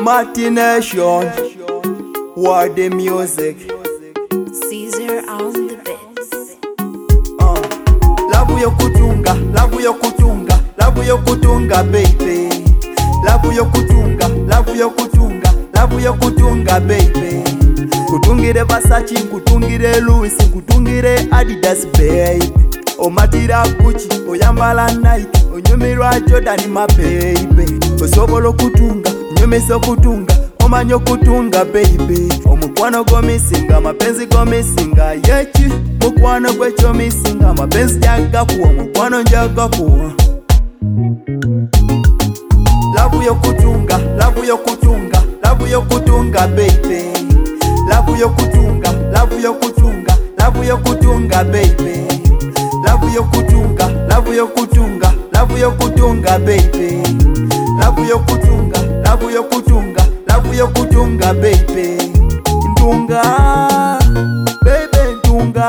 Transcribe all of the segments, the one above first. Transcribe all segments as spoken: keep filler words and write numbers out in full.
Martination, what the music. Caesar on the beats. Uh, love yo kutunga, love yo kutunga, love yo kutunga baby. Love yo kutunga, love yo kutunga, love yo kutunga baby. Kutungire Versace, kutungire Louis, kutungire Adidas baby. Omatira Gucci, oyambala Nike, onyumirwa Jordan my baby. Osobola kutunga, nyumiso kutunga, omanyo kutunga baby. Omukwano go misinga, mapenzi go misinga, yechi mukwano gwecho misinga, mapenzi jaga kuwa, mukwano jaga kuwa. Love yo kutunga, love yo kutunga, love yo kutunga baby. Love yo kutunga, love yo kutunga, love yo kutunga baby. Love yo kutunga, love yo kutunga, love yo kutunga baby. Love yo kutunga, love yo kutunga, love yo kutunga baby. Ndunga, baby ndunga,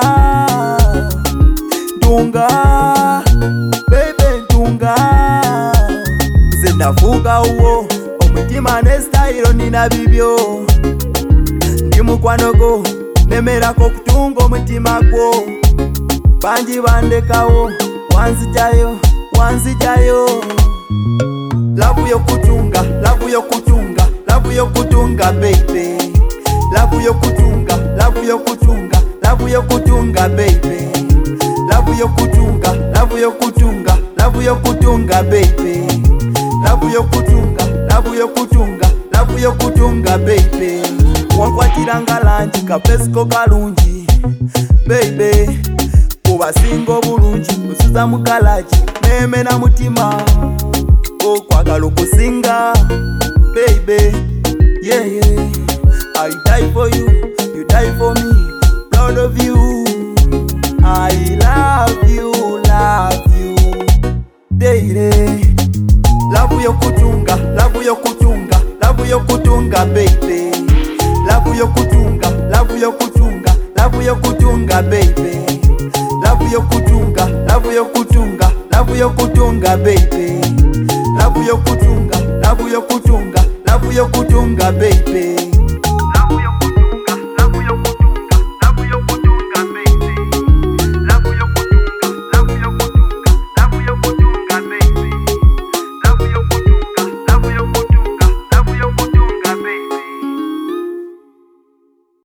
ndunga, baby ndunga. Zendavuga uwo, omutima ne style nina bibyo. Ndi mukwano go, nemerako kutunga omutima gwo. Banji bandekawo, wanzijayo, wanzijayo. Love yo kutunga, love yo kutunga, love yo kutunga baby. Love yo kutunga, love yo kutunga, love yo kutunga baby. Love yo kutunga, love yo kutunga, love yo kutunga baby. Love yo kutunga, love yo kutunga, love yo kutunga baby. Wankwatira lanji kapesiko kalungi baby. Kubasinga obulungi osuza mukalaji meme na mutima okwagala okusinga baby. Yeah yeah, I die for you, you die for me, proud of you. I love you, love you daily. Love yo kutunga, love yo kutunga, love yo kutunga baby. Love yo kutunga, love yo kutunga, love yo kutunga baby. Love yo kutunga, love yo kutunga, love yo kutunga baby. Love yo kutunga, love yo kutunga, love yo kutunga baby.